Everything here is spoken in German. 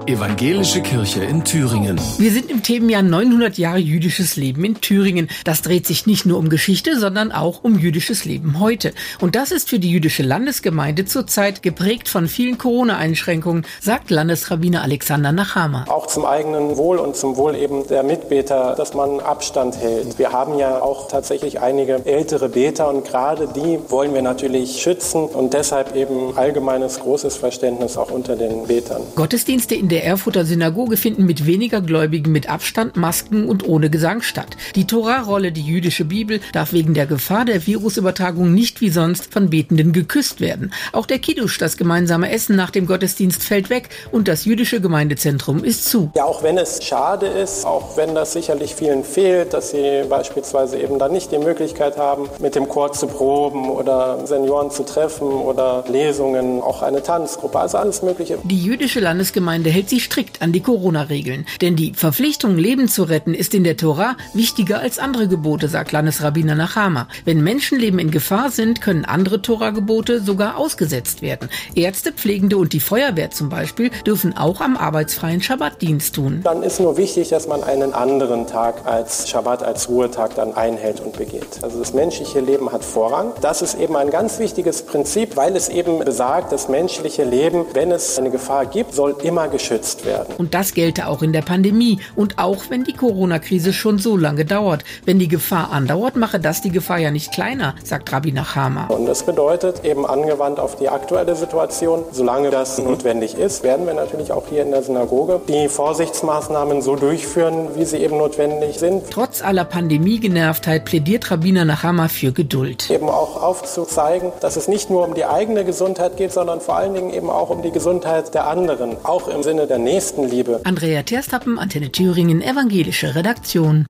Evangelische Kirche in Thüringen. Wir sind im Themenjahr 900 Jahre jüdisches Leben in Thüringen. Das dreht sich nicht nur um Geschichte, sondern auch um jüdisches Leben heute. Und das ist für die jüdische Landesgemeinde zurzeit geprägt von vielen Corona-Einschränkungen, sagt Landesrabbiner Alexander Nachama. Auch zum eigenen Wohl und zum Wohl eben der Mitbeter, dass man Abstand hält. Wir haben ja auch tatsächlich einige ältere Beter und gerade die wollen wir natürlich schützen und deshalb eben allgemeines großes Verständnis auch unter den Betern. Gottesdienste in der Erfurter Synagoge finden mit weniger Gläubigen mit Abstand, Masken und ohne Gesang statt. Die Tora-Rolle, die jüdische Bibel, darf wegen der Gefahr der Virusübertragung nicht wie sonst von Betenden geküsst werden. Auch der Kiddusch, das gemeinsame Essen nach dem Gottesdienst, fällt weg und das jüdische Gemeindezentrum ist zu. Ja, auch wenn es schade ist, auch wenn das sicherlich vielen fehlt, dass sie beispielsweise eben dann nicht die Möglichkeit haben, mit dem Chor zu proben oder Senioren zu treffen oder Lesungen, auch eine Tanzgruppe, also alles Mögliche. Die jüdische Landesgemeinde hält sich strikt an die Corona-Regeln. Denn die Verpflichtung, Leben zu retten, ist in der Tora wichtiger als andere Gebote, sagt Landesrabbiner Nachama. Wenn Menschenleben in Gefahr sind, können andere Tora-Gebote sogar ausgesetzt werden. Ärzte, Pflegende und die Feuerwehr zum Beispiel dürfen auch am arbeitsfreien Schabbatdienst tun. Dann ist nur wichtig, dass man einen anderen Tag als Schabbat, als Ruhetag dann einhält und begeht. Also das menschliche Leben hat Vorrang. Das ist eben ein ganz wichtiges Prinzip, weil es eben besagt, das menschliche Leben, wenn es eine Gefahr gibt, soll immer geschützt werden. Und das gelte auch in der Pandemie und auch wenn die Corona-Krise schon so lange dauert. Wenn die Gefahr andauert, mache das die Gefahr ja nicht kleiner, sagt Rabbi Nachama. Und das bedeutet eben angewandt auf die aktuelle Situation, solange das notwendig ist, werden wir natürlich auch hier in der Synagoge die Vorsichtsmaßnahmen so durchführen, wie sie eben notwendig sind. Trotz aller Pandemie-Genervtheit plädiert Rabbiner Nachama für Geduld. Eben auch aufzuzeigen, dass es nicht nur um die eigene Gesundheit geht, sondern vor allen Dingen eben auch um die Gesundheit der anderen, auch im Sinne der Nächstenliebe. Andrea Terstappen, Antenne Thüringen, evangelische Redaktion.